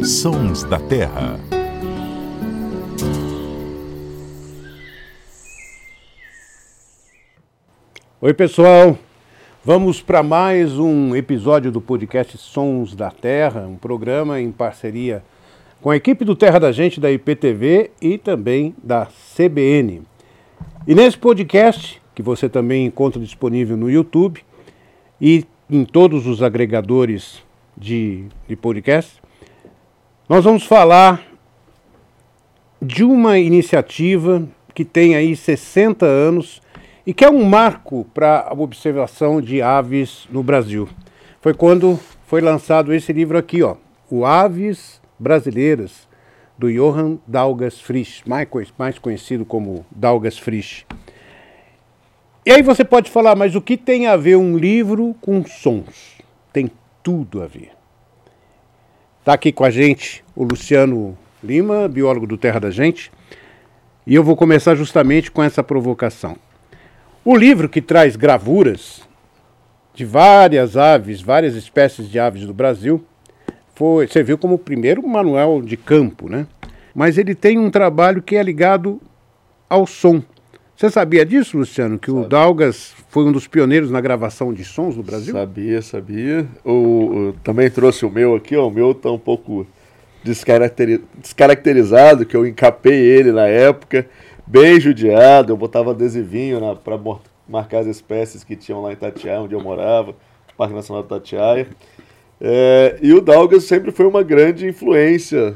Sons da Terra. Oi, pessoal. Vamos para mais um episódio do podcast Sons da Terra, um programa em parceria com a equipe do Terra da Gente, da IPTV e também da CBN. E nesse podcast, que você também encontra disponível no YouTube e em todos os agregadores de podcast, nós vamos falar de uma iniciativa que tem aí 60 anos e que é um marco para a observação de aves no Brasil. Foi quando foi lançado esse livro aqui, ó, o Aves Brasileiras, do Johann Daugas Frisch, mais conhecido como Daugas Frisch. E aí você pode falar, mas o que tem a ver um livro com sons? Tem tudo a ver. Está aqui com a gente o Luciano Lima, biólogo do Terra da Gente, e eu vou começar justamente com essa provocação. O livro, que traz gravuras de várias aves, várias espécies de aves do Brasil, serviu como o primeiro manual de campo, né? Mas ele tem um trabalho que é ligado ao som. Você sabia disso, Luciano? Que o Daugas foi um dos pioneiros na gravação de sons no Brasil? Sabia. Também trouxe o meu aqui, ó. O meu tá um pouco descaracterizado, que eu encapei ele na época, bem judiado. Eu botava adesivinho para marcar as espécies que tinham lá em Itatiaia, onde eu morava, Parque Nacional de Itatiaia. E o Daugas sempre foi uma grande influência.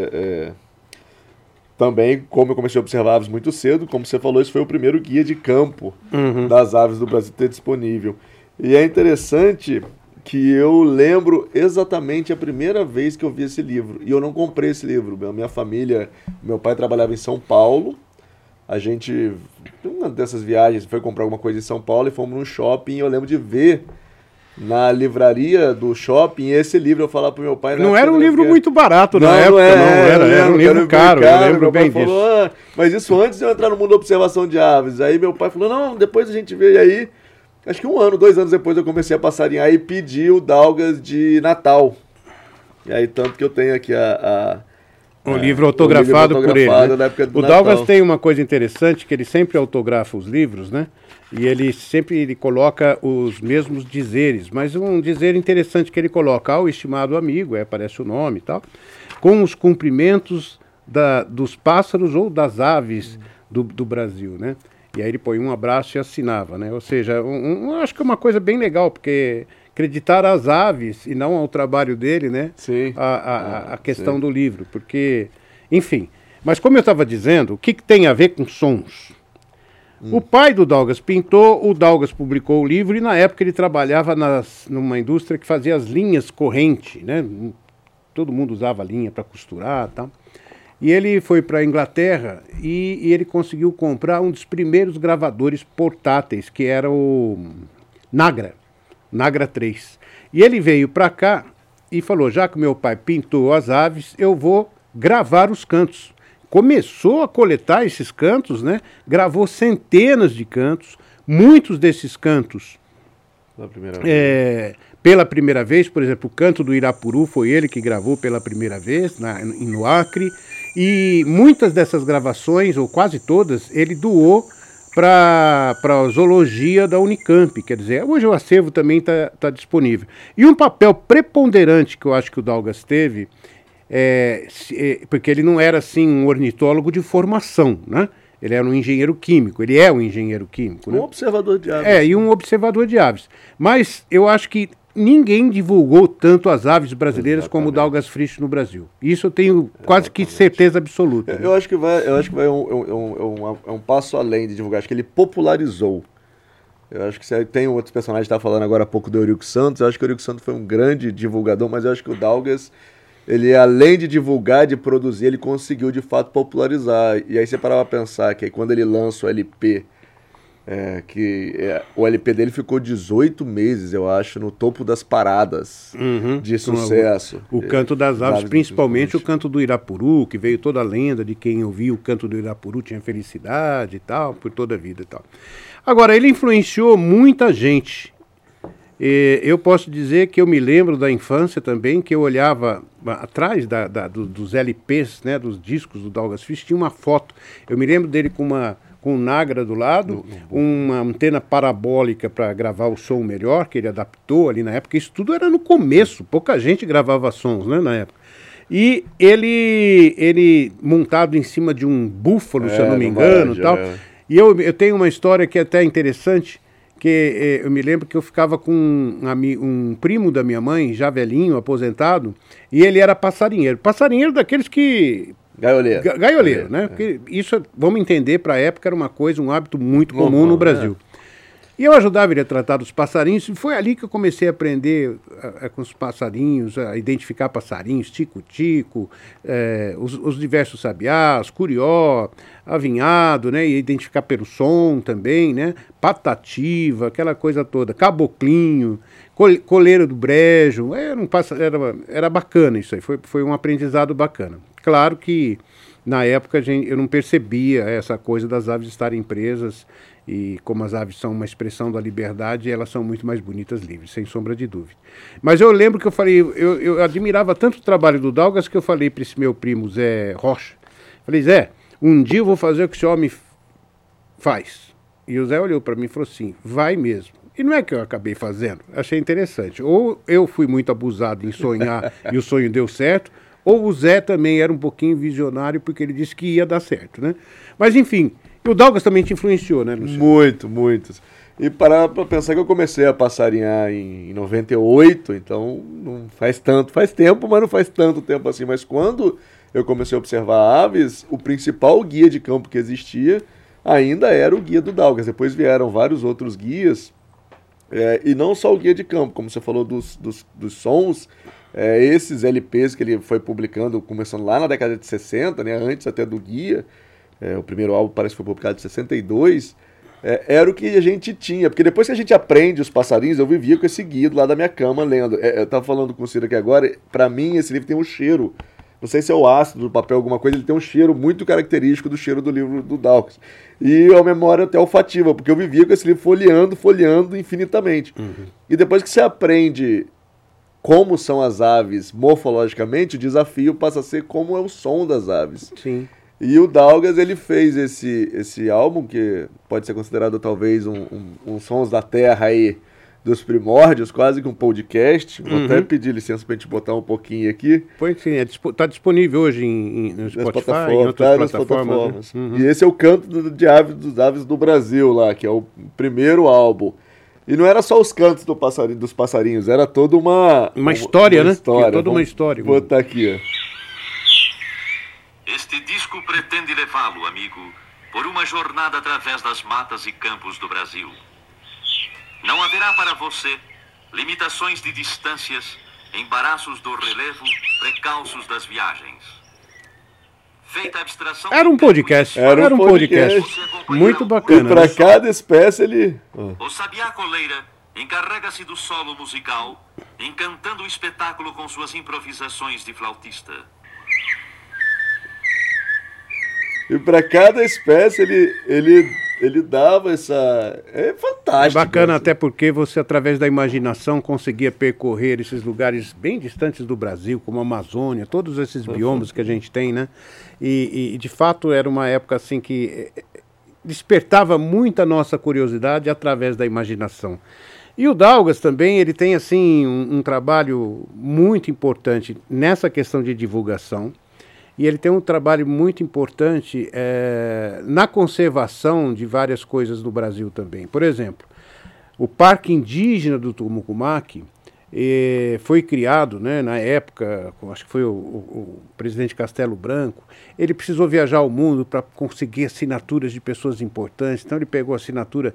Também, como eu comecei a observar aves muito cedo, como você falou, esse foi o primeiro guia de campo das aves do Brasil ter disponível. E é interessante que eu lembro exatamente a primeira vez que eu vi esse livro. E eu não comprei esse livro. Minha família, meu pai trabalhava em São Paulo. A gente, uma dessas viagens, foi comprar alguma coisa em São Paulo e fomos num shopping. E eu lembro de ver na livraria do shopping esse livro. Eu falava pro meu pai... Não era um livro muito barato na época, era um livro caro, eu lembro bem disso. Falou, mas isso antes de eu entrar no mundo da observação de aves. Aí meu pai falou, não, depois a gente vê. E aí, acho que 2 anos depois eu comecei a passarinhar e pedi o Daugas de Natal. E aí, tanto que eu tenho aqui o livro autografado por ele, né? Da época do o Natal. Daugas tem uma coisa interessante, que ele sempre autografa os livros, né? E ele coloca os mesmos dizeres, mas um dizer interessante que ele coloca, ao estimado amigo, aparece o nome e tal, com os cumprimentos dos pássaros ou das aves do Brasil, né? E aí ele põe um abraço e assinava, né? Ou seja, eu acho que é uma coisa bem legal, porque acreditar às aves e não ao trabalho dele, né? Sim. A questão do livro, porque, enfim. Mas como eu estava dizendo, o que tem a ver com sons? O pai do Daugas pintou, o Daugas publicou o livro e na época ele trabalhava numa indústria que fazia as linhas corrente, né? Todo mundo usava linha para costurar e tal. E ele foi para a Inglaterra e ele conseguiu comprar um dos primeiros gravadores portáteis, que era o Nagra 3. E ele veio para cá e falou, já que meu pai pintou as aves, eu vou gravar os cantos. Começou a coletar esses cantos, né? Gravou centenas de cantos, muitos desses cantos pela primeira vez, por exemplo, o canto do Irapuru foi ele que gravou pela primeira vez no Acre, e muitas dessas gravações, ou quase todas, ele doou para a zoologia da Unicamp, quer dizer, hoje o acervo também está disponível. E um papel preponderante que eu acho que o Daugas teve, porque ele não era assim um ornitólogo de formação, né? Ele era um engenheiro químico, ele é um engenheiro químico. Um observador de aves. E um observador de aves. Mas eu acho que ninguém divulgou tanto as aves brasileiras como o Daugas Frisch no Brasil. Isso eu tenho quase que certeza absoluta. Eu acho que vai um passo além de divulgar. Acho que ele popularizou. Eu acho que tem outros personagens que estavam falando agora há pouco do Eurico Santos. Eu acho que o Eurico Santos foi um grande divulgador, mas eu acho que o Daugas, ele além de divulgar, de produzir, ele conseguiu de fato popularizar. E aí você parava pra pensar que aí, quando ele lança o LP, o LP dele ficou 18 meses, eu acho, no topo das paradas de sucesso. O canto das aves, principalmente o canto do Irapuru, que veio toda a lenda de quem ouvia o canto do Irapuru tinha felicidade e tal, por toda a vida e tal. Agora, ele influenciou muita gente. Eu posso dizer que eu me lembro da infância também, que eu olhava atrás dos LPs, né, dos discos do Douglas Fish, tinha uma foto. Eu me lembro dele com um Nagra do lado, uma antena parabólica para gravar o som melhor, que ele adaptou ali na época. Isso tudo era no começo, pouca gente gravava sons, né, na época. E ele montado em cima de um búfalo, se eu não me engano, tal. E eu tenho uma história que é até interessante, que eu me lembro que eu ficava com um primo da minha mãe, já velhinho, aposentado, e ele era passarinheiro. Passarinheiro daqueles que... Gaioleiro, né? Porque isso, vamos entender, para a época era uma coisa, um hábito muito comum no Brasil. E eu ajudava ele a tratar dos passarinhos, e foi ali que eu comecei a aprender com os passarinhos, a identificar passarinhos, tico-tico, os diversos sabiás, curió, avinhado, né? E identificar pelo som também, né? Patativa, aquela coisa toda, caboclinho, coleiro do brejo, era bacana isso aí, foi um aprendizado bacana. Claro que na época eu não percebia essa coisa das aves estarem presas, e como as aves são uma expressão da liberdade, elas são muito mais bonitas livres, sem sombra de dúvida. Mas eu lembro que eu falei, eu admirava tanto o trabalho do Douglas que eu falei para esse meu primo Zé Rocha, falei, Zé, um dia eu vou fazer o que esse homem faz. E o Zé olhou para mim e falou assim, vai mesmo. E não é que eu acabei fazendo, achei interessante. Ou eu fui muito abusado em sonhar e o sonho deu certo, ou o Zé também era um pouquinho visionário porque ele disse que ia dar certo, né? Mas enfim, o Douglas também te influenciou, né, Luciano? Muito. E parar para pensar que eu comecei a passarinhar em 98, então não faz tempo, mas não faz tanto tempo assim. Mas quando eu comecei a observar aves, o principal guia de campo que existia ainda era o guia do Douglas. Depois vieram vários outros guias, e não só o guia de campo, como você falou dos sons, esses LPs que ele foi publicando, começando lá na década de 60, né, antes até do guia, o primeiro álbum parece que foi publicado em 62, era o que a gente tinha, porque depois que a gente aprende os passarinhos, eu vivia com esse guia do lado da minha cama lendo. Eu estava falando com o Ciro aqui agora, para mim esse livro tem um cheiro, não sei se é o ácido do papel, alguma coisa, ele tem um cheiro muito característico do cheiro do livro do Douglas. E é uma memória até olfativa, porque eu vivia com esse livro folheando infinitamente. Uhum. E depois que você aprende como são as aves morfologicamente, o desafio passa a ser como é o som das aves. Sim. E o Douglas, ele fez esse álbum, que pode ser considerado talvez um Sons da Terra aí, dos primórdios, quase que um podcast. Vou até pedir licença pra gente botar um pouquinho aqui. Pois sim, tá disponível hoje no Spotify, em outras plataformas. Né? Uhum. E esse é o Canto dos Aves do Brasil lá, que é o primeiro álbum. E não era só os cantos dos passarinhos, era toda uma história, né? Toda uma história. Vou botar aqui, ó. Este disco pretende levá-lo, amigo, por uma jornada através das matas e campos do Brasil. Não haverá para você limitações de distâncias, embaraços do relevo, precalços das viagens. Feita a abstração... Era um podcast. Era um podcast. Muito bacana. E para cada espécie ele... O sabiá coleira encarrega-se do solo musical, encantando o espetáculo com suas improvisações de flautista. E para cada espécie ele dava essa... É fantástico. É bacana, até porque você, através da imaginação, conseguia percorrer esses lugares bem distantes do Brasil, como a Amazônia, todos esses biomas que a gente tem, né? E de fato era uma época assim que despertava muita nossa curiosidade através da imaginação. E o Douglas também, ele tem assim um trabalho muito importante nessa questão de divulgação. E ele tem um trabalho muito importante na conservação de várias coisas no Brasil também. Por exemplo, o Parque Indígena do Tumucumaque foi criado, né, na época, acho que foi o presidente Castelo Branco. Ele precisou viajar ao mundo para conseguir assinaturas de pessoas importantes. Então ele pegou a assinatura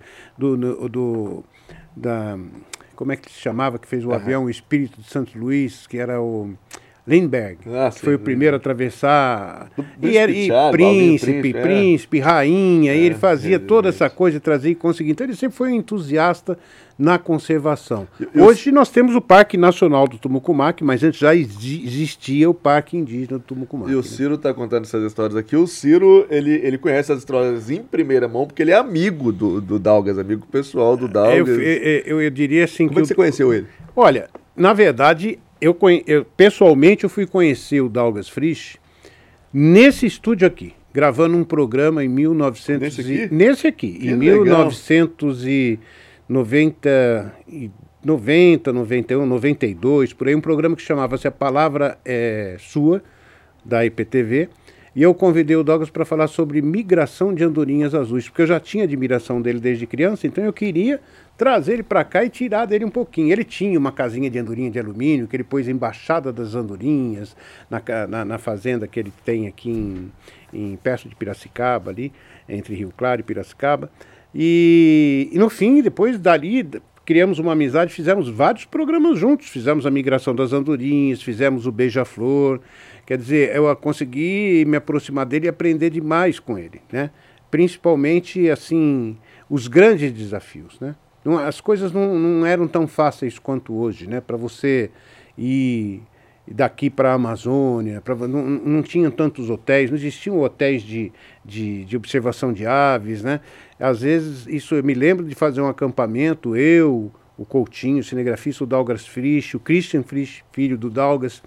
como é que se chamava, que fez o avião, o Espírito de Santo Luís, que era Lindbergh, que foi o primeiro a atravessar. E príncipe, rainha, e ele fazia toda essa coisa, trazia e conseguia. Então ele sempre foi um entusiasta na conservação. Hoje nós temos o Parque Nacional do Tumucumaque, mas antes já existia o Parque Indígena do Tumucumaque. E o Ciro está contando essas histórias aqui. O Ciro, ele conhece as histórias em primeira mão, porque ele é amigo do Daugas, amigo pessoal do Daugas. Eu diria assim... Como é que você conheceu ele? Olha, na verdade, pessoalmente eu fui conhecer o Daugas Frisch nesse estúdio aqui, gravando um programa em 1900... Nesse aqui, em 1990, 91, 92, por aí, um programa que chamava-se A Palavra é Sua, da IPTV, e eu convidei o Daugas para falar sobre migração de andorinhas azuis, porque eu já tinha admiração dele desde criança, então eu queria trazer ele para cá e tirar dele um pouquinho. Ele tinha uma casinha de andorinha de alumínio, que ele pôs a Embaixada das Andorinhas, na fazenda que ele tem aqui perto de Piracicaba, ali, entre Rio Claro e Piracicaba. E no fim, depois dali, criamos uma amizade, fizemos vários programas juntos. Fizemos a Migração das Andorinhas, fizemos o Beija-Flor. Quer dizer, eu consegui me aproximar dele e aprender demais com ele, né? Principalmente, assim, os grandes desafios, né? As coisas não eram tão fáceis quanto hoje, né? Para você ir daqui para a Amazônia, não tinham tantos hotéis, não existiam hotéis de observação de aves, né? Às vezes, isso eu me lembro de fazer um acampamento, eu, o Coutinho, o cinegrafista, o Daugas Frisch, o Christian Frisch, filho do Daugas,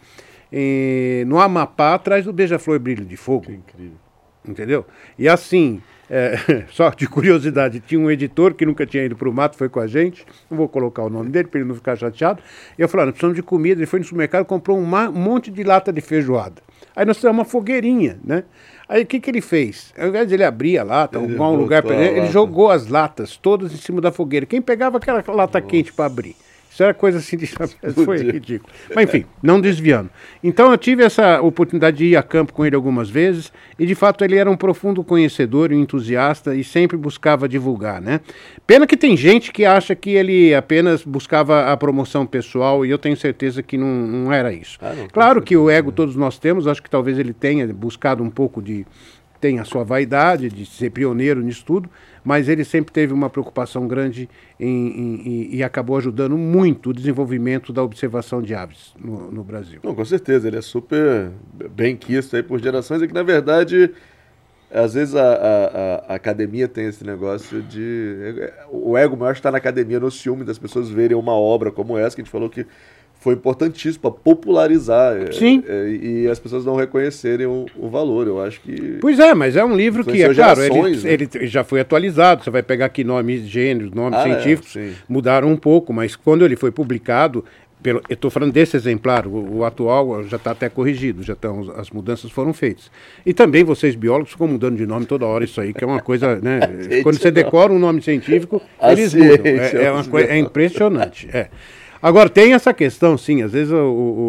no Amapá, atrás do Beija-Flor Brilho de Fogo. Que incrível. Entendeu? E assim, só de curiosidade, tinha um editor que nunca tinha ido para o mato, foi com a gente, não vou colocar o nome dele para ele não ficar chateado, e eu falei, nós precisamos de comida, ele foi no supermercado, comprou um monte de lata de feijoada. Aí nós fizemos uma fogueirinha, né? Aí o que ele fez? Ao invés de ele abrir a lata, arrumar um lugar para ele jogou as latas todas em cima da fogueira. Quem pegava aquela lata quente para abrir? Isso era coisa assim, foi ridículo. Mas enfim, não desviando. Então eu tive essa oportunidade de ir a campo com ele algumas vezes, e de fato ele era um profundo conhecedor, um entusiasta, e sempre buscava divulgar, né? Pena que tem gente que acha que ele apenas buscava a promoção pessoal, e eu tenho certeza que não era isso. Claro que o ego todos nós temos, acho que talvez ele tenha buscado um pouco tem a sua vaidade de ser pioneiro nisso tudo, mas ele sempre teve uma preocupação grande e acabou ajudando muito o desenvolvimento da observação de aves no Brasil. Não, com certeza, ele é super bem quisto aí por gerações, e que na verdade, às vezes a academia tem esse negócio o ego maior está na academia, no ciúme das pessoas verem uma obra como essa, que a gente falou que foi importantíssimo para popularizar. Sim. E as pessoas não reconhecerem o valor, eu acho que... Pois é, mas é um livro que, é claro, né? ele já foi atualizado, você vai pegar aqui nomes, gêneros, nomes científicos, mudaram um pouco, mas quando ele foi publicado, eu estou falando desse exemplar, o atual já está até corrigido, as mudanças foram feitas. E também vocês biólogos ficam mudando de nome toda hora, isso aí que é uma coisa, né? Quando você decora um nome científico, eles mudam, é impressionante, Agora, tem essa questão, sim, às vezes,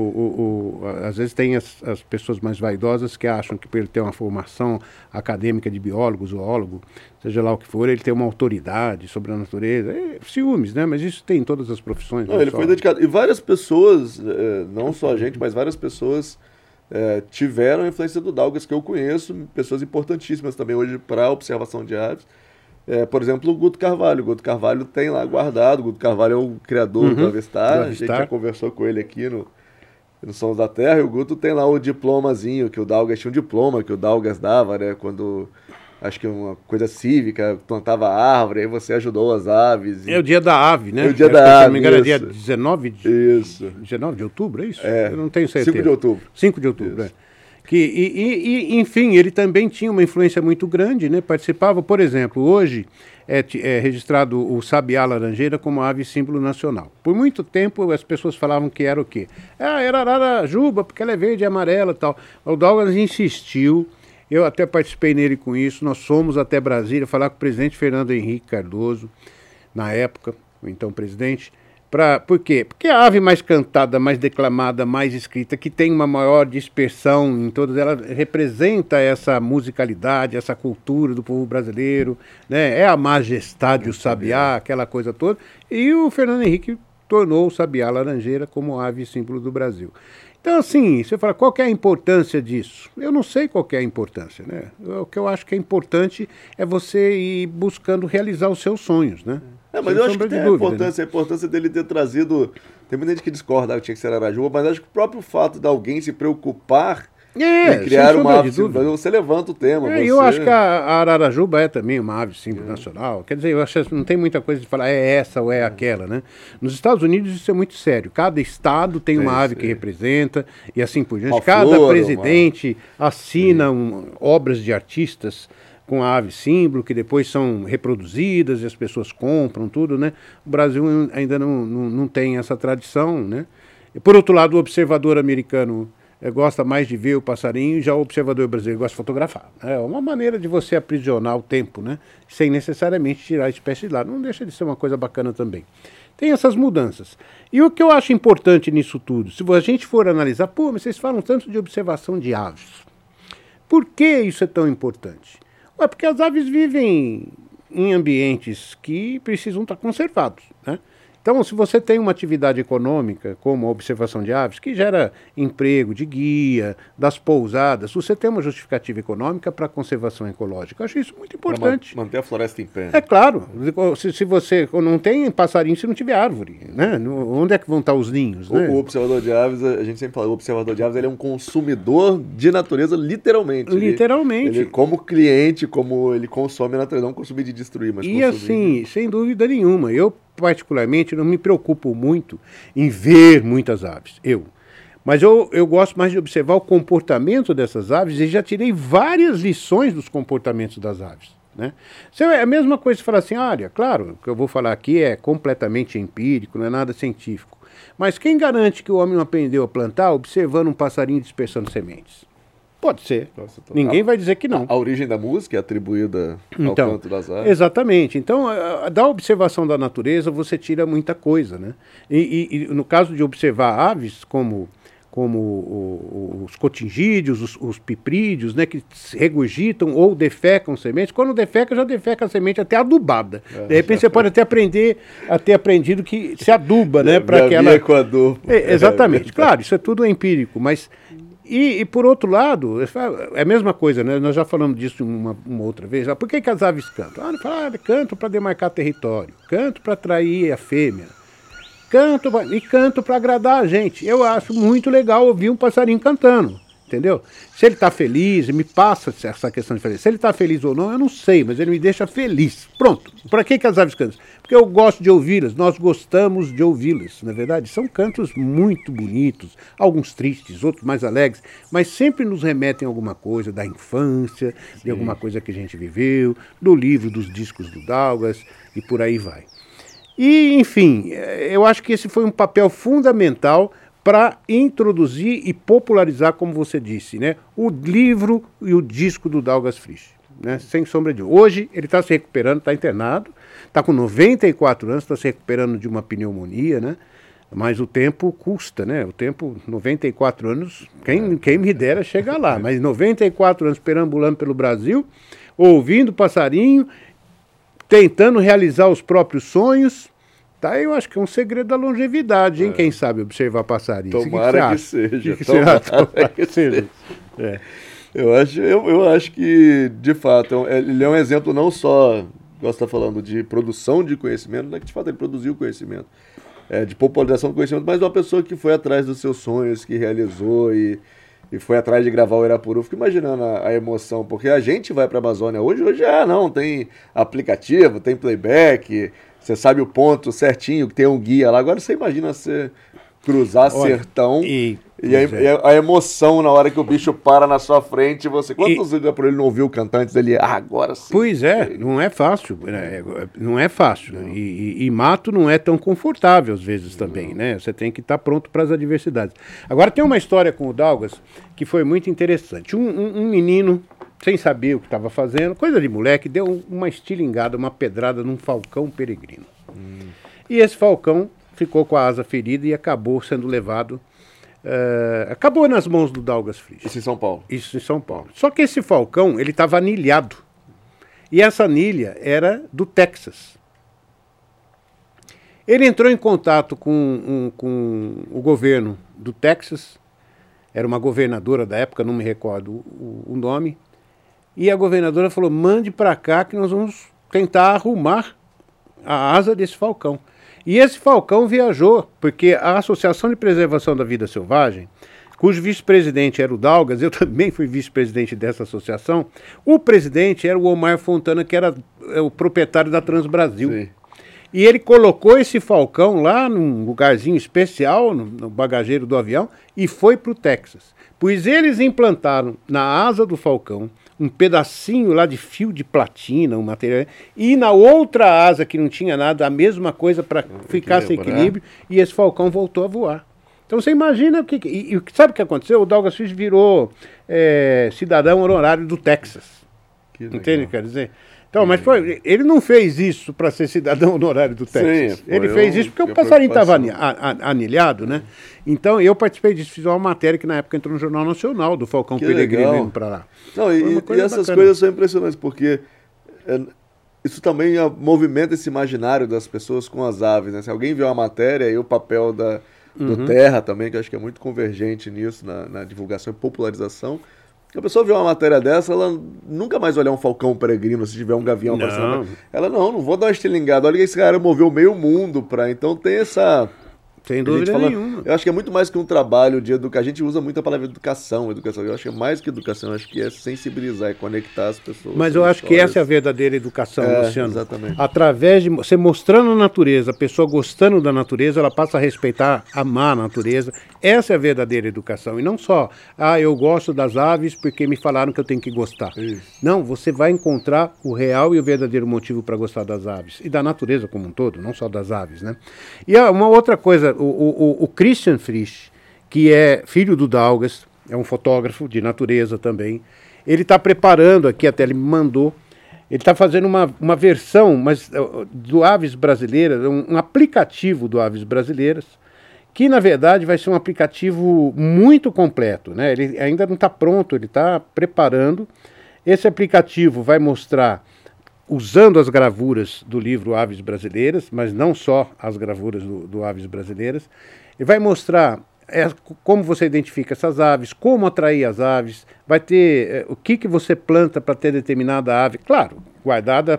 às vezes tem as pessoas mais vaidosas que acham que por ele ter uma formação acadêmica de biólogo, zoólogo, seja lá o que for, ele tem uma autoridade sobre a natureza, ciúmes, né? Mas isso tem em todas as profissões. Não, ele foi dedicado, e várias pessoas, não só a gente, mas várias pessoas tiveram a influência do Daugas, que eu conheço, pessoas importantíssimas também hoje para a observação de aves. Por exemplo, o Guto Carvalho. O Guto Carvalho tem lá guardado. O Guto Carvalho é o criador do Avistar. A gente já conversou com ele aqui no Sons da Terra. E o Guto tem lá o diplomazinho, que o Daugas tinha um diploma que o Daugas dava, né? Quando, acho que uma coisa cívica, plantava árvore, aí você ajudou as aves. É o dia da ave, né? É o dia da ave. Se não me engano, é dia 19 de outubro, é isso? Eu não tenho certeza. 5 de outubro. 5 de outubro, enfim, ele também tinha uma influência muito grande, né? Participava, por exemplo, hoje é registrado o sabiá laranjeira como ave símbolo nacional. Por muito tempo as pessoas falavam que era o quê? Era ararajuba, porque ela é verde e amarela e tal. O Daugas insistiu, eu até participei nele com isso, nós fomos até Brasília falar com o presidente Fernando Henrique Cardoso, na época, o então presidente. Por quê? Porque a ave mais cantada, mais declamada, mais escrita, que tem uma maior dispersão em todas, ela representa essa musicalidade, essa cultura do povo brasileiro, né? É a majestade, o sabiá, aquela coisa toda. E o Fernando Henrique tornou o sabiá laranjeira como ave símbolo do Brasil. Então, assim, você fala, qual que é a importância disso? Eu não sei qual que é a importância, né? O que eu acho que é importante é você ir buscando realizar os seus sonhos, né? Mas eu acho que tem a importância dele ter trazido... Tem muita gente que discorda que tinha que ser Arajuba, mas acho que o próprio fato de alguém se preocupar em criar uma ave símbolo, você levanta o tema. Eu acho que a Ararajuba é também uma ave símbolo nacional. Quer dizer, eu acho que não tem muita coisa de falar é essa ou é aquela, né? Nos Estados Unidos isso é muito sério. Cada estado tem uma ave que representa e assim por diante. Cada presidente assina obras de artistas com a ave símbolo, que depois são reproduzidas e as pessoas compram tudo, né? O Brasil ainda não tem essa tradição, né? E, por outro lado, o observador americano gosta mais de ver o passarinho, já o observador brasileiro gosta de fotografar. É uma maneira de você aprisionar o tempo, né? Sem necessariamente tirar a espécie de lá. Não deixa de ser uma coisa bacana também. Tem essas mudanças. E o que eu acho importante nisso tudo, se a gente for analisar, mas vocês falam tanto de observação de aves. Por que isso é tão importante? Porque as aves vivem em ambientes que precisam estar conservados, né? Então, se você tem uma atividade econômica, como a observação de aves, que gera emprego de guia, das pousadas, você tem uma justificativa econômica para a conservação ecológica. Eu acho isso muito importante. Manter a floresta em pé. É claro. Se você não tem passarinho se não tiver árvore, né? Onde é que vão estar os ninhos? Né? O observador de aves, a gente sempre fala, o observador de aves ele é um consumidor de natureza, literalmente. Literalmente. Ele como cliente, como ele consome a natureza, não consumir de destruir, mas consumir. E assim, sem dúvida nenhuma, eu particularmente não me preocupo muito em ver muitas aves, mas eu gosto mais de observar o comportamento dessas aves e já tirei várias lições dos comportamentos das aves, né? É a mesma coisa de falar assim, olha, claro, o que eu vou falar aqui é completamente empírico, não é nada científico, mas quem garante que o homem não aprendeu a plantar observando um passarinho dispersando sementes? Pode ser. Ninguém vai dizer que não. A origem da música é atribuída ao canto das aves. Exatamente. Então, da observação da natureza, você tira muita coisa, né? E no caso de observar aves, como os cotingídeos, os piprídeos, né, que regurgitam ou defecam sementes. Quando defeca, já defeca a semente até adubada. De repente você pode até ter aprendido que se aduba, né? Para aquela... Exatamente. Claro, isso é tudo empírico, mas... E por outro lado, é a mesma coisa, né? Nós já falamos disso uma outra vez. Por que as aves cantam? Cantam para demarcar território, canto para atrair a fêmea, canto para agradar a gente. Eu acho muito legal ouvir um passarinho cantando, entendeu? Se ele está feliz, me passa essa questão de feliz. Se ele está feliz ou não, eu não sei, mas ele me deixa feliz. Pronto. Para que as aves cantam? Porque eu gosto de ouvi-las, nós gostamos de ouvi-las, na verdade. São cantos muito bonitos, alguns tristes, outros mais alegres, mas sempre nos remetem a alguma coisa da infância, de alguma coisa que a gente viveu, do livro, dos discos do Dalgas e por aí vai. E, enfim, eu acho que esse foi um papel fundamental para introduzir e popularizar, como você disse, né, o livro e o disco do Dalgas Frisch, né, sem sombra de dúvida. Hoje ele está se recuperando, está internado, está com 94 anos, está se recuperando de uma pneumonia, né, mas o tempo custa, né, 94 anos, quem me dera chegar lá, mas 94 anos perambulando pelo Brasil, ouvindo passarinho, tentando realizar os próprios sonhos. Tá, eu acho que é um segredo da longevidade, hein? Quem sabe observar passarinho. Tomara que seja. Tomara que seja. Eu acho que, de fato, ele é um exemplo não só, igual você está falando, de produção de conhecimento, né, que de fato ele produziu conhecimento, de popularização do conhecimento, mas uma pessoa que foi atrás dos seus sonhos, que realizou e foi atrás de gravar o Irapuru. Fico imaginando a emoção, porque a gente vai para a Amazônia hoje não, tem aplicativo, tem playback, você sabe o ponto certinho, que tem um guia lá. Agora você imagina você cruzar sertão e a emoção na hora que o bicho para na sua frente. Quantos dias por ele não ouviu o cantante dele? Agora sim. Pois é, não é fácil. Não é fácil. Não. E mato não é tão confortável às vezes também, né? Você tem que estar pronto para as adversidades. Agora tem uma história com o Dalgas que foi muito interessante. Um menino, sem saber o que estava fazendo, coisa de moleque, deu uma estilingada, uma pedrada num falcão peregrino. E esse falcão ficou com a asa ferida e acabou sendo levado, acabou nas mãos do Dalgas Frisch. Isso em São Paulo? Isso em São Paulo. Só que esse falcão, ele estava anilhado. E essa anilha era do Texas. Ele entrou em contato com o governo do Texas, era uma governadora da época, não me recordo o nome, e a governadora falou, mande para cá que nós vamos tentar arrumar a asa desse falcão. E esse falcão viajou, porque a Associação de Preservação da Vida Selvagem, cujo vice-presidente era o Daugas, eu também fui vice-presidente dessa associação, o presidente era o Omar Fontana, que era o proprietário da Transbrasil. Sim. E ele colocou esse falcão lá num lugarzinho especial, no bagageiro do avião, e foi para o Texas. Pois eles implantaram na asa do falcão um pedacinho lá de fio de platina, um material, e na outra asa que não tinha nada, a mesma coisa para ficar sem equilíbrio, e esse falcão voltou a voar. Então você imagina o que... E sabe o que aconteceu? O Douglas Fish virou cidadão honorário do Texas. Entende o que quer dizer? Então, mas ele não fez isso para ser cidadão honorário do Texas. Sim, ele fez isso porque o passarinho estava anilhado, né? Então, eu participei disso, fiz uma matéria que na época entrou no Jornal Nacional, do Falcão Peregrino indo para lá. Não, e essas coisas são impressionantes, porque isso também movimenta esse imaginário das pessoas com as aves, né? Se alguém vê uma matéria, aí o papel do Terra também, que eu acho que é muito convergente nisso, na divulgação e popularização. A pessoa vê uma matéria dessa, ela nunca mais vai olhar um falcão peregrino se tiver um gavião aparecendo. Ela, não vou dar uma estilingada. Olha que esse cara moveu meio mundo pra... Então tem essa... Sem dúvida nenhuma. Eu acho que é muito mais que um trabalho de educar. A gente usa muito a palavra educação. Eu acho que é mais que educação. Eu acho que é sensibilizar e conectar as pessoas. Mas eu acho que essa é a verdadeira educação, Luciano. Exatamente. Através de você mostrando a natureza, a pessoa gostando da natureza, ela passa a respeitar, amar a natureza. Essa é a verdadeira educação. E não só, eu gosto das aves porque me falaram que eu tenho que gostar. Isso. Não, você vai encontrar o real e o verdadeiro motivo para gostar das aves. E da natureza como um todo, não só das aves, né? E uma outra coisa, o Christian Frisch, que é filho do Daugas, é um fotógrafo de natureza também, ele está preparando aqui, até ele me mandou, ele está fazendo uma versão do Aves Brasileiras, um aplicativo do Aves Brasileiras, que na verdade vai ser um aplicativo muito completo, né? Ele ainda não está pronto, ele está preparando. Esse aplicativo vai mostrar, usando as gravuras do livro Aves Brasileiras, mas não só as gravuras do Aves Brasileiras, ele vai mostrar como você identifica essas aves, como atrair as aves, vai ter o que você planta para ter determinada ave, claro, guardada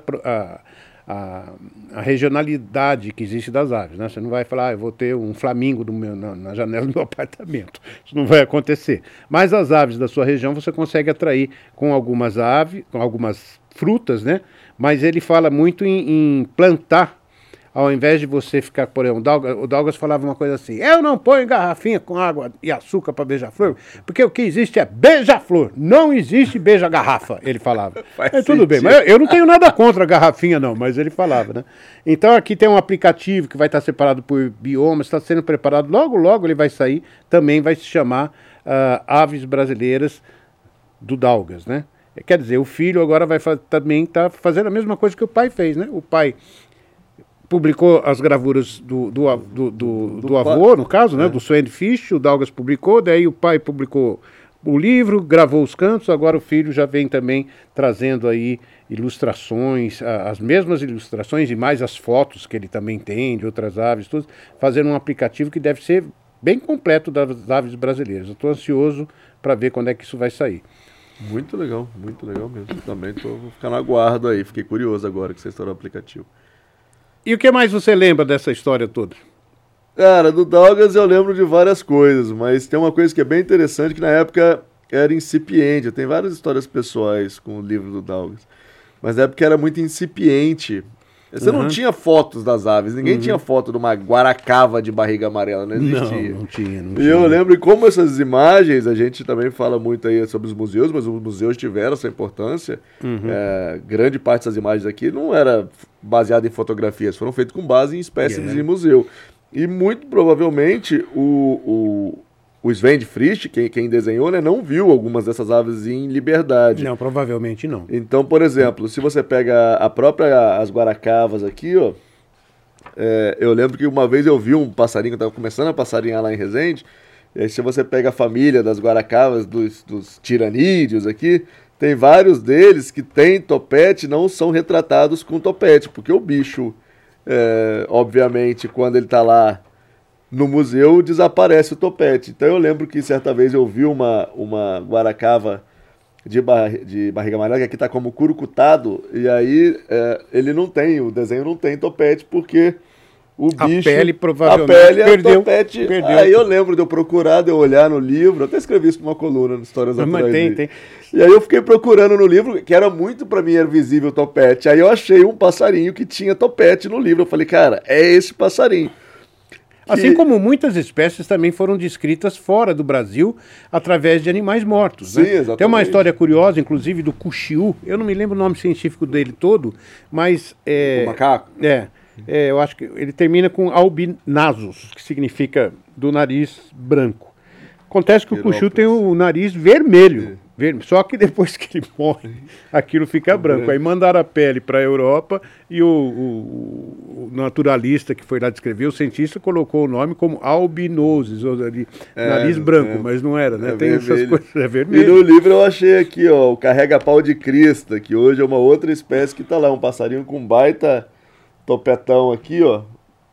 a regionalidade que existe das aves, né? Você não vai falar, eu vou ter um flamingo na janela do meu apartamento. Isso não vai acontecer. Mas as aves da sua região você consegue atrair com algumas aves, com algumas frutas, né? Mas ele fala muito em plantar, ao invés de você ficar, por exemplo, o Daugas falava uma coisa assim, eu não ponho garrafinha com água e açúcar para beija-flor, porque o que existe é beija-flor, não existe beija-garrafa, ele falava. Tudo bem, mas eu não tenho nada contra a garrafinha não, mas ele falava, né? Então aqui tem um aplicativo que vai estar separado por biomas, está sendo preparado, logo ele vai sair, também vai se chamar Aves Brasileiras do Daugas, né? Quer dizer, o filho agora vai também estar fazendo a mesma coisa que o pai fez, né? O pai publicou as gravuras do avô, no caso, né? Do Sven Fisch, o Daugas publicou, daí o pai publicou o livro, gravou os cantos, agora o filho já vem também trazendo aí ilustrações, as mesmas ilustrações e mais as fotos que ele também tem de outras aves, tudo, fazendo um aplicativo que deve ser bem completo das aves brasileiras. Eu estou ansioso para ver quando é que isso vai sair. Muito legal mesmo. Também vou ficar no aguardo aí, fiquei curioso agora que você estourou o aplicativo. E o que mais você lembra dessa história toda? Cara, do Daugas eu lembro de várias coisas, mas tem uma coisa que é bem interessante, que na época era incipiente. Eu tenho várias histórias pessoais com o livro do Daugas, mas na época era muito incipiente. Você não tinha fotos das aves, ninguém tinha foto de uma guaracava de barriga amarela, não existia. Não tinha. E eu lembro como essas imagens, a gente também fala muito aí sobre os museus, mas os museus tiveram essa importância. Grande parte dessas imagens aqui não era baseada em fotografias, foram feitas com base em espécimes de museu. E muito provavelmente o Sven Frisch, quem desenhou, né, não viu algumas dessas aves em liberdade. Não, provavelmente não. Então, por exemplo, se você pega as guaracavas aqui, ó, eu lembro que uma vez eu vi um passarinho que estava começando a passarinhar lá em Resende, e aí se você pega a família das guaracavas, dos tiranídeos aqui, tem vários deles que têm topete, não são retratados com topete, porque o bicho obviamente, quando ele está lá no museu, desaparece o topete. Então eu lembro que certa vez eu vi uma guaracava de barriga amarela, que aqui está como curucutado, e aí o desenho não tem topete, porque o bicho... A pele provavelmente perdeu. Topete. Aí eu lembro de eu procurar, de eu olhar no livro, até escrevi isso numa coluna no Histórias Naturais. Mas tem. E aí eu fiquei procurando no livro, que era muito pra mim, era visível o topete. Aí eu achei um passarinho que tinha topete no livro. Eu falei, cara, é esse passarinho. Assim como muitas espécies também foram descritas fora do Brasil através de animais mortos. Sim, né? exatamente. Tem uma história curiosa, inclusive, do cuxiú. Eu não me lembro o nome científico dele todo, mas... O macaco? Eu acho que ele termina com albinasus, que significa do nariz branco. Acontece que o cuxiú tem o nariz vermelho. Só que depois que ele morre, aquilo fica branco. Aí mandaram a pele para a Europa e o naturalista que foi lá descrever, o cientista, colocou o nome como albinosis, ou nariz branco, mas não era, né? Tem essas coisas, é vermelho. E no livro eu achei aqui, ó, o carrega-pau de crista, que hoje é uma outra espécie que tá lá, um passarinho com baita topetão aqui, ó.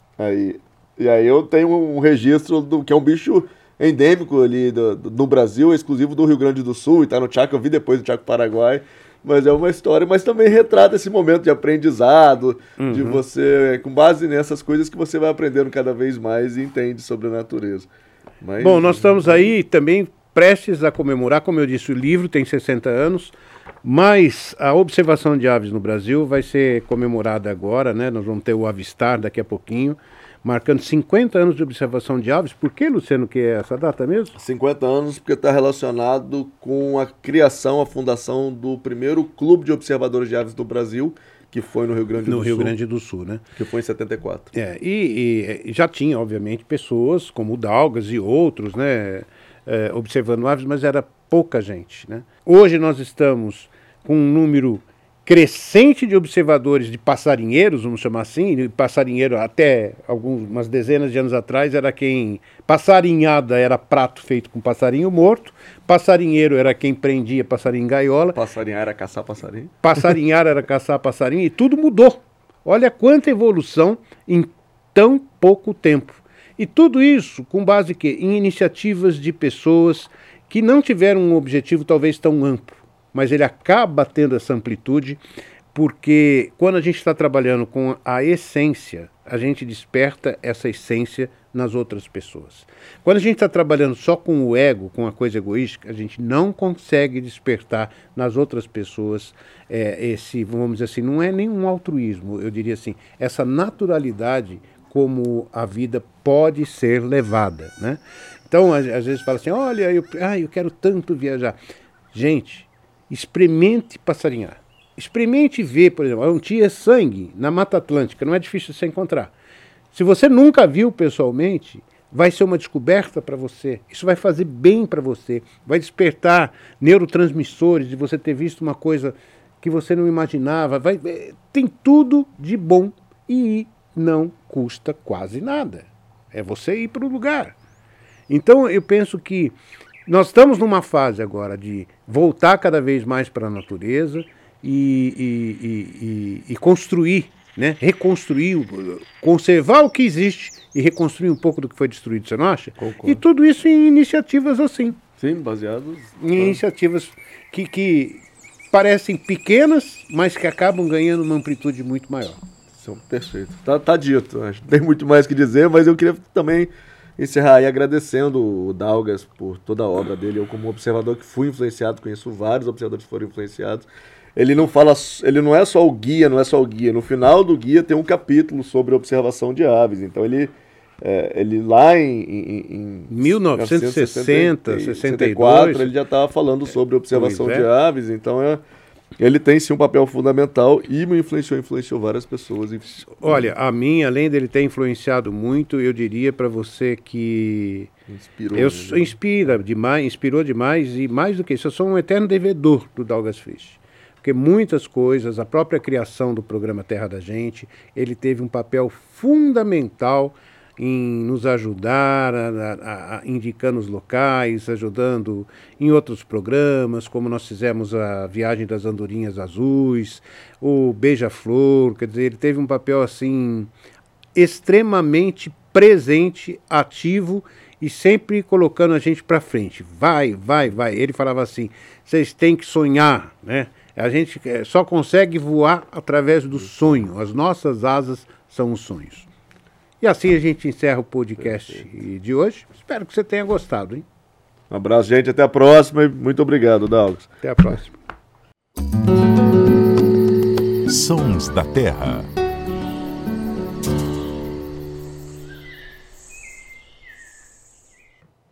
E aí eu tenho um registro que é um bicho endêmico ali no Brasil, exclusivo do Rio Grande do Sul, e tá no Chaco, eu vi depois do Chaco Paraguai, mas é uma história, mas também retrata esse momento de aprendizado, de você, com base nessas coisas que você vai aprendendo cada vez mais e entende sobre a natureza. Bom, nós estamos aí também prestes a comemorar, como eu disse, o livro tem 60 anos, mas a observação de aves no Brasil vai ser comemorada agora, né? Nós vamos ter o Avistar daqui a pouquinho, marcando 50 anos de observação de aves. Por que, Luciano, que é essa data mesmo? 50 anos, porque está relacionado com a criação, a fundação do primeiro clube de observadores de aves do Brasil, que foi no Rio Grande do Sul. No Rio Grande do Sul, né? Que foi em 74. E já tinha, obviamente, pessoas como o Dalgas e outros, né, observando aves, mas era pouca gente, né? Hoje nós estamos com um número crescente de observadores de passarinheiros, vamos chamar assim. Passarinheiro, até umas dezenas de anos atrás, era quem... Passarinhada era prato feito com passarinho morto, passarinheiro era quem prendia passarinho em gaiola. Passarinhar era caçar passarinho. Passarinhar era caçar passarinho, e tudo mudou. Olha quanta evolução em tão pouco tempo. E tudo isso com base em iniciativas de pessoas que não tiveram um objetivo talvez tão amplo, mas ele acaba tendo essa amplitude, porque quando a gente está trabalhando com a essência, a gente desperta essa essência nas outras pessoas. Quando a gente está trabalhando só com o ego, com a coisa egoística, a gente não consegue despertar nas outras pessoas vamos dizer assim, não é nenhum altruísmo, eu diria assim, essa naturalidade como a vida pode ser levada, né? Então, às vezes fala assim, olha, eu quero tanto viajar. Gente, experimente passarinhar. Experimente ver, por exemplo, um tia-sangue na Mata Atlântica, não é difícil de se encontrar. Se você nunca viu pessoalmente, vai ser uma descoberta para você. Isso vai fazer bem para você. Vai despertar neurotransmissores de você ter visto uma coisa que você não imaginava. Tem tudo de bom e não custa quase nada. É você ir para o lugar. Então, eu penso que nós estamos numa fase agora de voltar cada vez mais para a natureza e construir, né? Reconstruir, conservar o que existe e reconstruir um pouco do que foi destruído, você não acha? Concordo. E tudo isso em iniciativas assim. Sim, baseados... Em iniciativas que parecem pequenas, mas que acabam ganhando uma amplitude muito maior. Perfeito. Tá dito. Acho que não tem muito mais o que dizer, mas eu queria também encerrar aí agradecendo o Dalgas por toda a obra dele. Eu, como observador que fui influenciado, conheço vários observadores que foram influenciados. Ele não é só o guia. No final do guia tem um capítulo sobre observação de aves. Então ele lá em 1960, 64, ele já estava falando sobre observação de aves. Então ele tem sim um papel fundamental e me influenciou várias pessoas. Olha, a mim, além dele ter influenciado muito, eu diria para você que inspirou demais, e mais do que isso, eu sou um eterno devedor do Dalgas Frisch. Porque muitas coisas, a própria criação do programa Terra da Gente, ele teve um papel fundamental em nos ajudar, indicando os locais, ajudando em outros programas, como nós fizemos a Viagem das Andorinhas Azuis, o Beija-Flor, quer dizer, ele teve um papel assim extremamente presente, ativo e sempre colocando a gente para frente. Vai. Ele falava assim, vocês têm que sonhar, né? A gente só consegue voar através do sonho. As nossas asas são os sonhos. E assim a gente encerra o podcast de hoje. Espero que você tenha gostado, hein? Um abraço, gente. Até a próxima e muito obrigado, Douglas. Até a próxima. Sons da Terra.